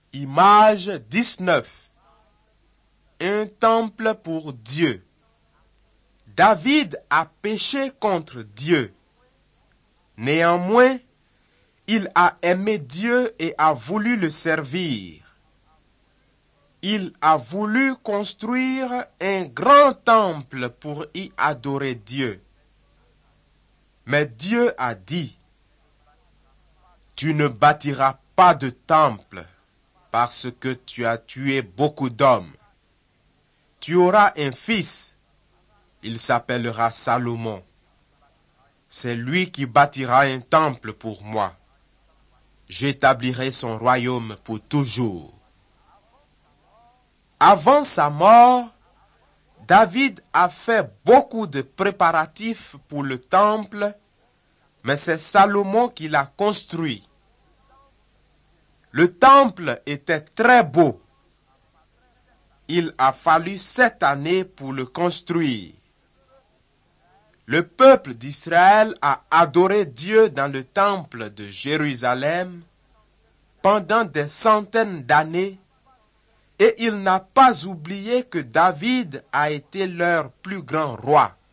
Image 19. Un temple pour Dieu. David a péché contre Dieu. Néanmoins, il a aimé Dieu et a voulu le servir. Il a voulu construire un grand temple pour y adorer Dieu. Mais Dieu a dit, « Tu ne bâtiras pas de temple parce que tu as tué beaucoup d'hommes. Tu auras un fils, il s'appellera Salomon. C'est lui qui bâtira un temple pour moi. J'établirai son royaume pour toujours. » Avant sa mort, David a fait beaucoup de préparatifs pour le temple, mais c'est Salomon qui l'a construit. Le temple était très beau. Il a fallu 7 années pour le construire. Le peuple d'Israël a adoré Dieu dans le temple de Jérusalem pendant des centaines d'années et il n'a pas oublié que David a été leur plus grand roi.